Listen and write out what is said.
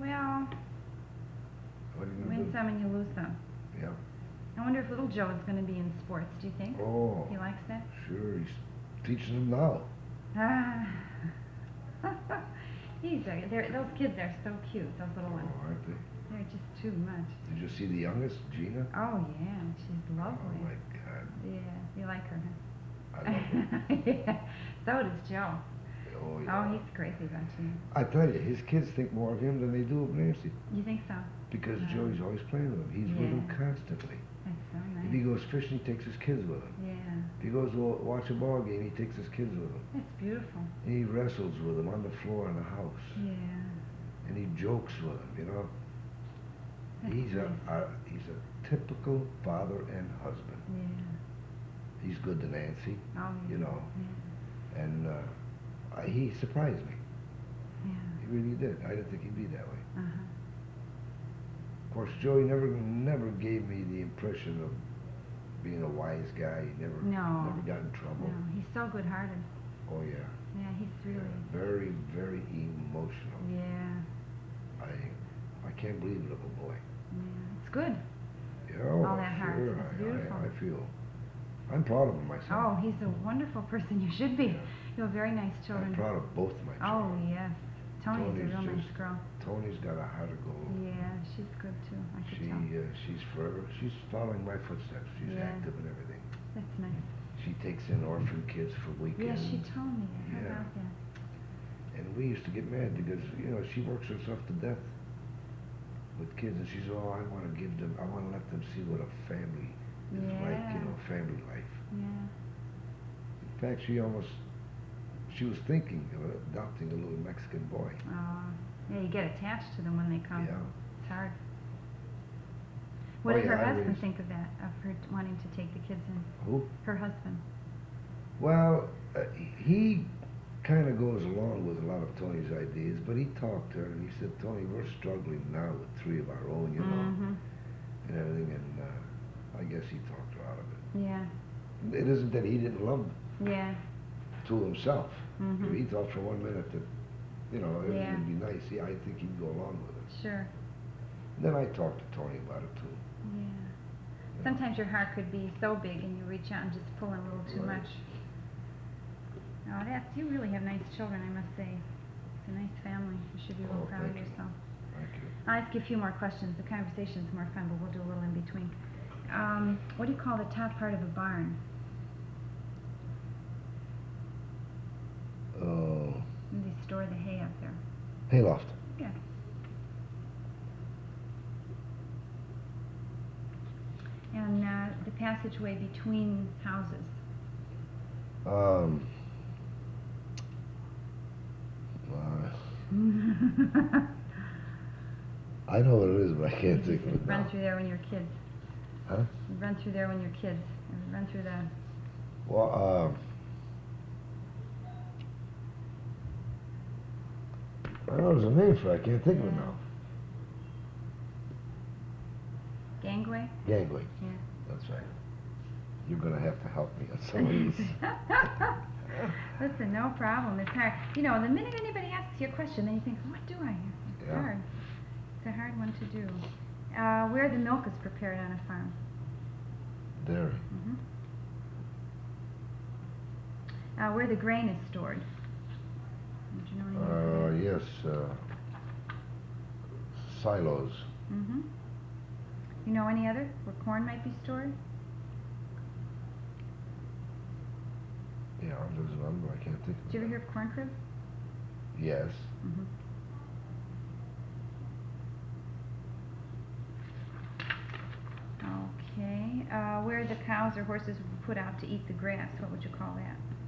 Well, What are you you gonna win do? some and you lose some. Yeah. I wonder if little Joe is going to be in sports, do you think? Oh. He likes that? Sure, he's teaching them now. Ah. Those kids are so cute, those little ones. Oh, aren't they? They're just too much. Did you see the youngest, Gina? Oh, yeah, she's Oh lovely. my God. Yeah, you like her, huh? I love her. Yeah, so does Joe. Oh yeah. Oh, he's crazy about you. I tell you, his kids think more of him than they do of Nancy. You think so? Because Yeah. Joey's always playing with him. He's with him Yeah. constantly. That's so If he nice. goes fishing, he takes his kids with him. Yeah, If he goes to watch a ball game, he takes his kids with him. that's beautiful. And he wrestles with them on the floor in the house. Yeah, And he jokes with them, you know. that's He's nice. he's a typical father and husband. Yeah. He's good to Nancy, Oh, you know. Yeah. And he surprised me. Yeah. He really did. I didn't think he'd be that way. Uh-huh. Of course, Joey never gave me the impression of being a wise guy. He never got in trouble. No, he's so good-hearted. Oh yeah. Yeah, he's really. Very, very emotional. Yeah. I can't believe it of a boy. Yeah. It's good. Yeah, All that heart. sure. It's beautiful. I feel. I'm proud of him myself. Oh, he's a wonderful person. You should be. Yeah. You have very nice children. I'm proud of both my Oh, children. yes. Tony's a Tony's real nice just- girl. Tony's got a heart of gold. Yeah, she's good too. I could tell. She's following my footsteps. She's Yeah. active in everything. That's nice. She takes in orphan kids for Yes, weekends. she told me that. How Yeah. about that? And we used to get mad because, she works herself to death with kids, and she says, oh, I want to let them see what a family is like, Yeah. family life. Yeah. In fact, she was thinking of adopting a little Mexican boy. Oh, yeah, you get attached to them when they come. Yeah. It's hard. What Oh, did her yeah, I husband raised- think of that, of her wanting to take the kids in? Who? Her husband. Well, he kind of goes along with a lot of Tony's ideas, but he talked to her and he said, Tony, we're struggling now with 3 of our own, Mm-hmm. and everything, and I guess he talked her out of it. Yeah. It isn't that he didn't love Yeah. to himself. Mm-hmm. He thought for 1 minute that, everything Yeah. would be nice. Yeah, I think he'd go along with it. Sure. Then I talked to Tony about it too. Yeah. Sometimes your heart could be so big and you reach out and just pull in a little too Right. much. Oh, you really have nice children, I must say. It's a nice family. You should be real Oh, proud of thank you. yourself. Thank you. I'll ask you a few more questions. The conversation's more fun, but we'll do a little in between. What do you call the top part of a barn? Oh, Where do they store the hay up there? hayloft. Yeah. And the passageway between houses. Uh, I know what it is, but I can't think of it Run now. through there when you're kids. Huh? You run through there when you're kids. And run through the. Well, I know there's a name for it. I can't think of it now. Gangway? Gangway. Yeah. That's right. You're going to have to help me on some of these. Listen, no problem. It's hard. The minute anybody asks you a question, then you think, what do I have? It's Yeah. hard. It's a hard one to do. Where the milk is prepared on a farm. Dairy. Mm-hmm. Where the grain is stored. Would you know anything about that? Yes. Silos. Mm-hmm. You know any other? Where corn might be stored? Yeah, there's another one. I can't think of it. Did you ever hear of corn crib? Yes. Mm-hmm. Okay. Where the cows or horses would be put out to eat the grass, what would you call that?